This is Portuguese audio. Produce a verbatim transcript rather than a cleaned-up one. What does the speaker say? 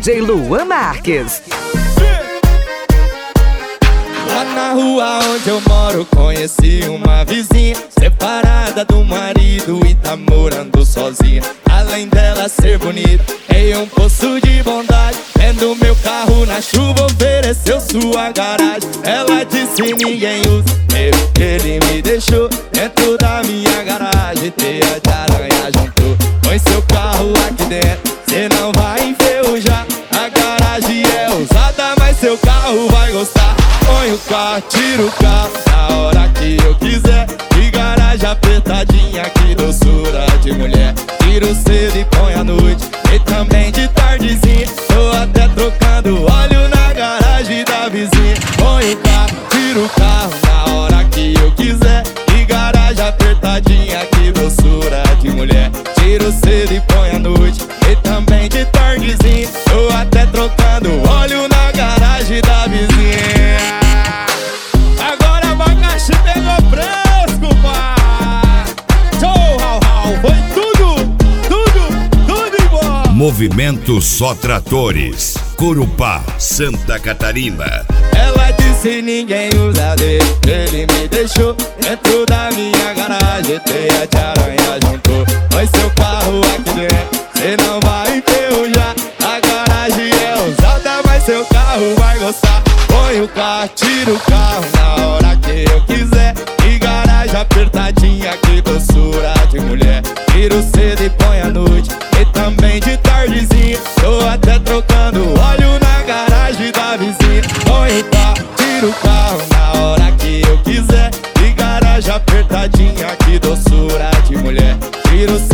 J Luan Marques. Lá na rua onde eu moro conheci uma vizinha separada do marido e tá morando sozinha. Além dela ser bonita, tem um poço de bondade. Vendo meu carro na chuva, ofereceu sua garagem. Ela disse ninguém usa, mesmo que ele me deixou dentro da minha garagem. Teia de aranha juntou, põe seu carro aqui dentro, cê não vai enferrujar. A garagem é usada, mas seu carro vai gostar. Põe o carro, tira o carro na hora que eu quiser. De garagem apertadinha, que doçura de mulher. Tiro cedo e põe à noite, e também de tardezinha. Tô até trocando óleo na garagem da vizinha. Põe o carro, tira o carro na hora que eu quiser. De garagem apertadinha, que doçura de mulher. Tiro cedo e põe à noite, e também de tardezinha. Tô até trocando óleo na garagem da vizinha. Agora abacaxi pegou fresco, pai. Show, rau, rau, foi tudo, tudo, tudo igual. Movimento Só Tratores, Corupá, Santa Catarina. Ela disse ninguém usa dele, ele me deixou dentro da minha garagem. Teia de aranha juntou, põe seu carro aqui dentro, cê não vai enferrujar. A garagem é usada, mas seu carro vai gostar. Põe o carro, tira o carro na hora que eu quiser. E garagem apertadinha, que doçura de mulher. Tiro cedo e põe à noite, e também de tardezinha. Tô até trocando óleo na garagem da vizinha. Põe o carro, tira o carro na hora que eu quiser. E garagem apertadinha, que doçura de mulher. Tiro